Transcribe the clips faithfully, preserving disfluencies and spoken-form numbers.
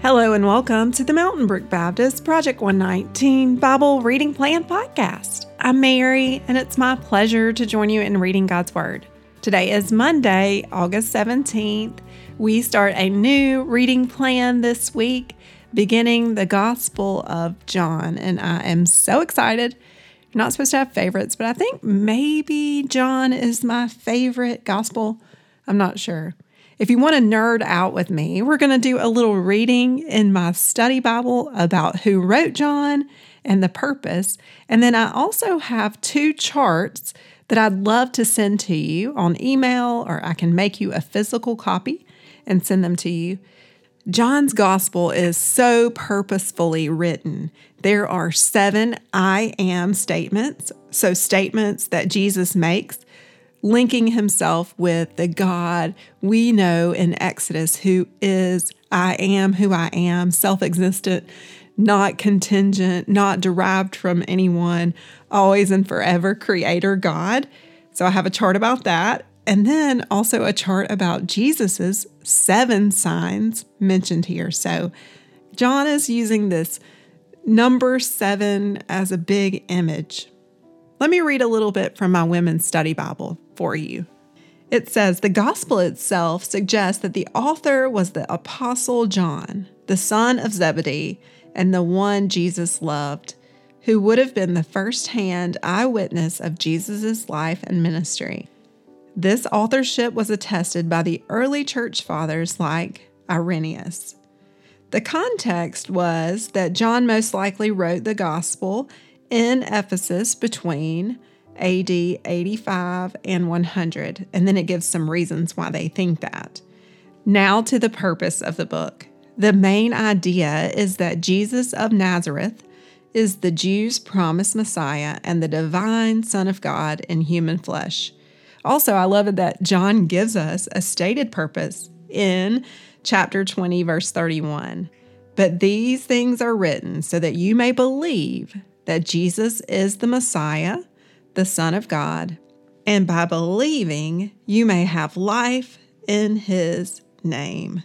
Hello and welcome to the Mountain Brook Baptist Project one nineteen Bible Reading Plan Podcast. I'm Mary, and it's my pleasure to join you in reading God's Word. Today is Monday, August seventeenth. We start a new reading plan this week, beginning the Gospel of John, and I am so excited. You're not supposed to have favorites, but I think maybe John is my favorite Gospel. I'm not sure. If you want to nerd out with me, we're going to do a little reading in my study Bible about who wrote John and the purpose. And then I also have two charts that I'd love to send to you on email, or I can make you a physical copy and send them to you. John's gospel is so purposefully written. There are seven I am statements, so statements that Jesus makes, linking himself with the God we know in Exodus, who is I am who I am, self-existent, not contingent, not derived from anyone, always and forever creator God. So I have a chart about that. And then also a chart about Jesus's seven signs mentioned here. So John is using this number seven as a big image. Let me read a little bit from my Women's Study Bible for you. It says, the gospel itself suggests that the author was the Apostle John, the son of Zebedee, and the one Jesus loved, who would have been the first-hand eyewitness of Jesus' life and ministry. This authorship was attested by the early church fathers like Irenaeus. The context was that John most likely wrote the gospel in Ephesus between A D eighty-five and one hundred, and then it gives some reasons why they think that. Now to the purpose of the book. The main idea is that Jesus of Nazareth is the Jews' promised Messiah and the divine Son of God in human flesh. Also, I love it that John gives us a stated purpose in chapter twenty, verse thirty-one. But these things are written so that you may believe that Jesus is the Messiah, the Son of God, and by believing, you may have life in his name.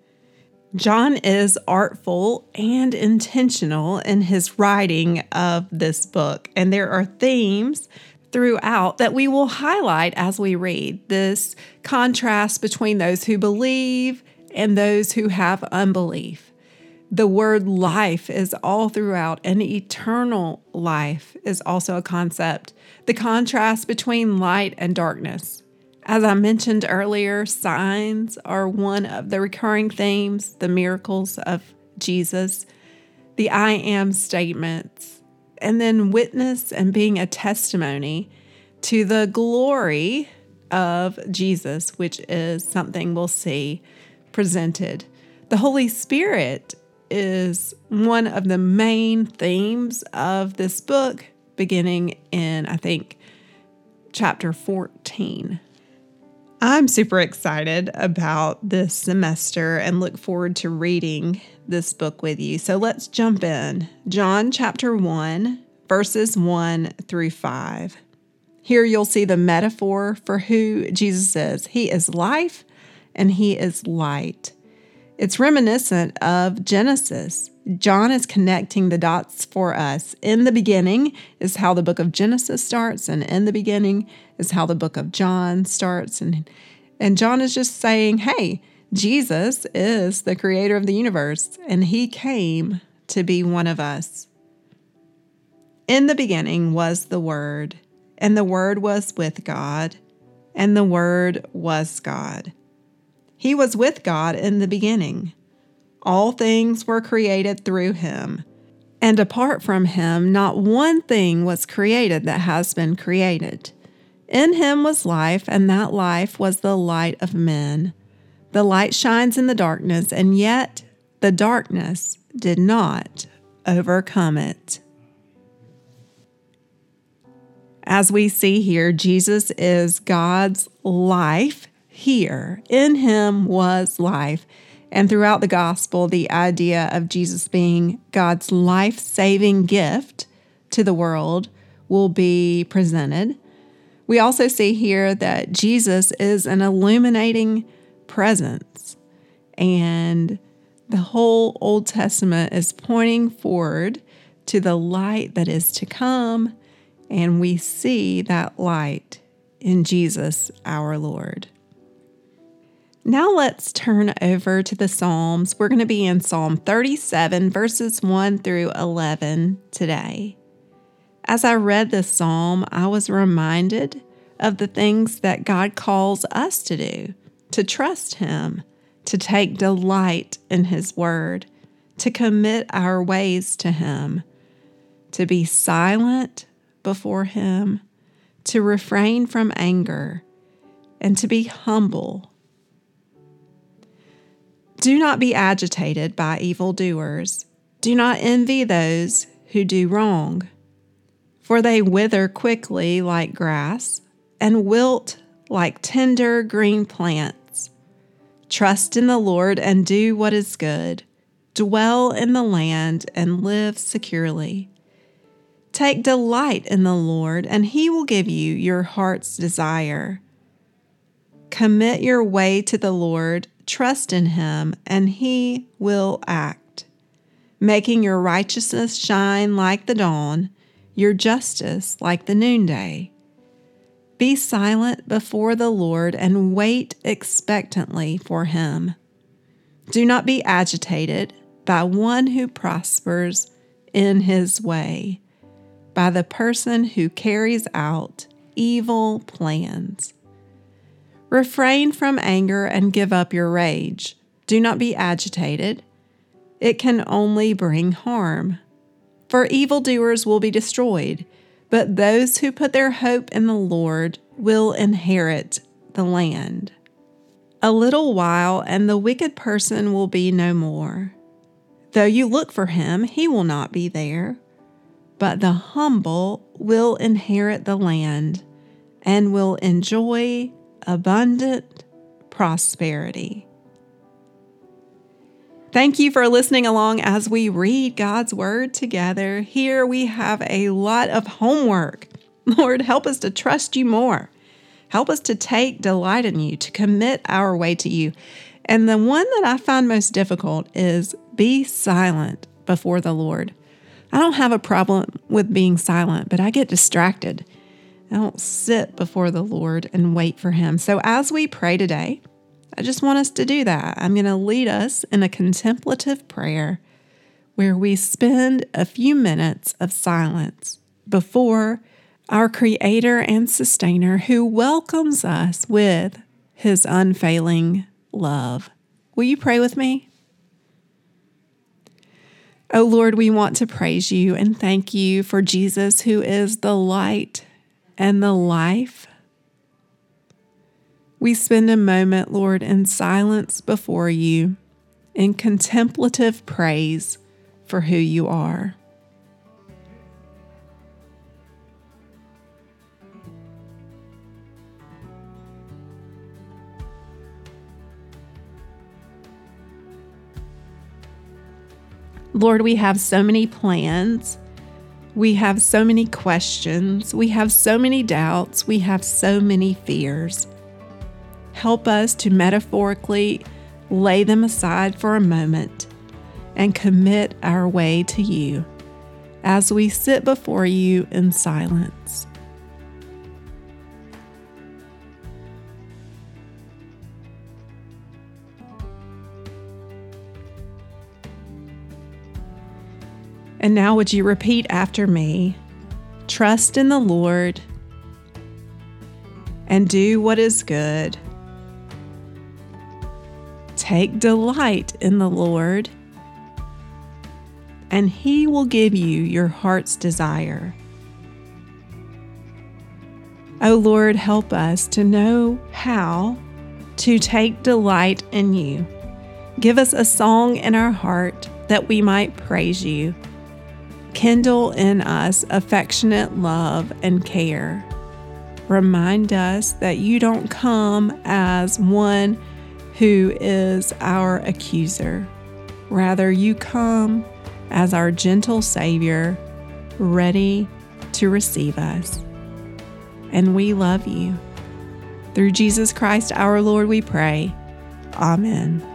John is artful and intentional in his writing of this book, and there are themes throughout that we will highlight as we read. This contrast between those who believe and those who have unbelief. The word life is all throughout, and eternal life is also a concept. The contrast between light and darkness. As I mentioned earlier, signs are one of the recurring themes, the miracles of Jesus, the I am statements, and then witness and being a testimony to the glory of Jesus, which is something we'll see presented. The Holy Spirit is one of the main themes of this book, beginning in, I think, chapter fourteen. I'm super excited about this semester and look forward to reading this book with you. So let's jump in. John chapter one, verses one through five. Here you'll see the metaphor for who Jesus is. He is life and he is light. It's reminiscent of Genesis. John is connecting the dots for us. In the beginning is how the book of Genesis starts, and in the beginning is how the book of John starts. And, and John is just saying, hey, Jesus is the creator of the universe, and he came to be one of us. In the beginning was the Word, and the Word was with God, and the Word was God. He was with God in the beginning. All things were created through him, and apart from him, not one thing was created that has been created. In him was life, and that life was the light of men. The light shines in the darkness, and yet the darkness did not overcome it. As we see here, Jesus is God's life. Here, in him was life. And throughout the gospel, the idea of Jesus being God's life-saving gift to the world will be presented. We also see here that Jesus is an illuminating presence. And The whole Old Testament is pointing forward to the light that is to come, and we see that light in Jesus our Lord. Now let's turn over to the Psalms. We're going to be in Psalm thirty-seven, verses one through eleven today. As I read this psalm, I was reminded of the things that God calls us to do, to trust Him, to take delight in His Word, to commit our ways to Him, to be silent before Him, to refrain from anger, and to be humble. Do not be agitated by evildoers. Do not envy those who do wrong, for they wither quickly like grass and wilt like tender green plants. Trust in the Lord and do what is good. Dwell in the land and live securely. Take delight in the Lord, and He will give you your heart's desire. Commit your way to the Lord, trust in Him, and He will act, making your righteousness shine like the dawn, your justice like the noonday. Be silent before the Lord and wait expectantly for Him. Do not be agitated by one who prospers in his way, by the person who carries out evil plans. Refrain from anger and give up your rage. Do not be agitated. It can only bring harm. For evildoers will be destroyed, but those who put their hope in the Lord will inherit the land. A little while, and the wicked person will be no more. Though you look for him, he will not be there. But the humble will inherit the land and will enjoy abundant prosperity. Thank you for listening along as we read God's Word together. Here we have a lot of homework. Lord, help us to trust You more. Help us to take delight in You, to commit our way to You. And the one that I find most difficult is be silent before the Lord. I don't have a problem with being silent, but I get distracted. I don't sit before the Lord and wait for Him. So as we pray today, I just want us to do that. I'm going to lead us in a contemplative prayer where we spend a few minutes of silence before our Creator and Sustainer who welcomes us with His unfailing love. Will you pray with me? Oh Lord, we want to praise You and thank You for Jesus, who is the light and the life. We spend a moment, Lord, in silence before You, in contemplative praise for who You are. Lord, we have so many plans. We have so many questions. We have so many doubts. We have so many fears. Help us to metaphorically lay them aside for a moment and commit our way to You as we sit before You in silence. And now would you repeat after me? Trust in the Lord and do what is good. Take delight in the Lord, and He will give you your heart's desire. O Lord, help us to know how to take delight in You. Give us a song in our heart that we might praise You. Kindle in us affectionate love and care. Remind us that You don't come as one who is our accuser. Rather, You come as our gentle Savior, ready to receive us. And we love You. Through Jesus Christ our Lord we pray. Amen.